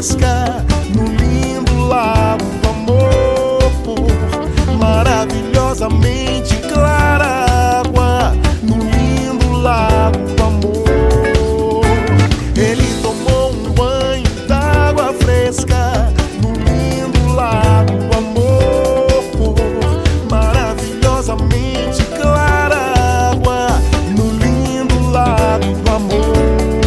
fresca no lindo lago do amor, maravilhosamente clara água no lindo lago do amor. Ele tomou um banho d'água fresca no lindo lago do amor, maravilhosamente clara água no lindo lago do amor.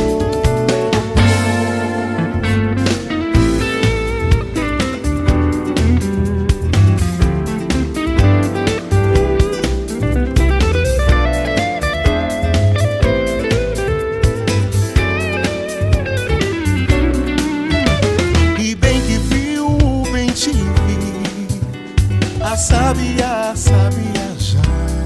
A sábia, sábia já.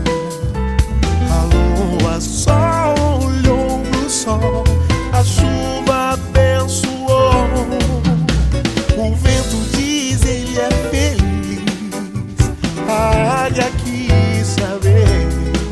A lua só olhou pro sol, a chuva abençoou. O vento diz ele é feliz, a águia quis saber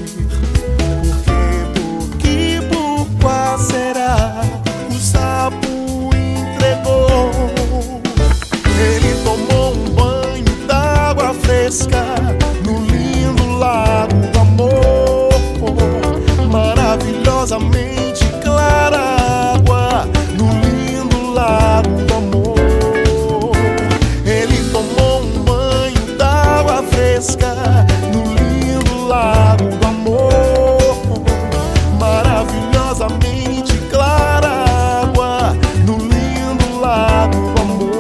por qual será o sapo entregou. Ele tomou um banho d'água fresca no lindo lago do amor, maravilhosamente clara água no lindo lago do amor. Ele tomou um banho d'água fresca no lindo lago do amor, maravilhosamente clara água no lindo lago do amor.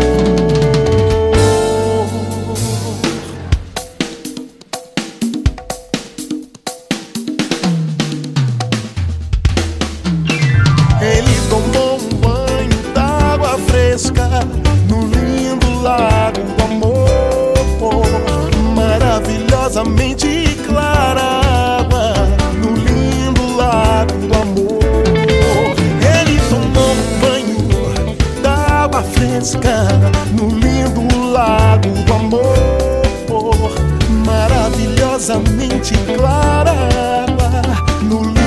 Ele tomou um banho d'água fresca no lindo lago do amor, maravilhosamente clara água no lindo lago do amor. Ele tomou um banho d'água fresca no lindo lago do amor, maravilhosamente clara água no lindo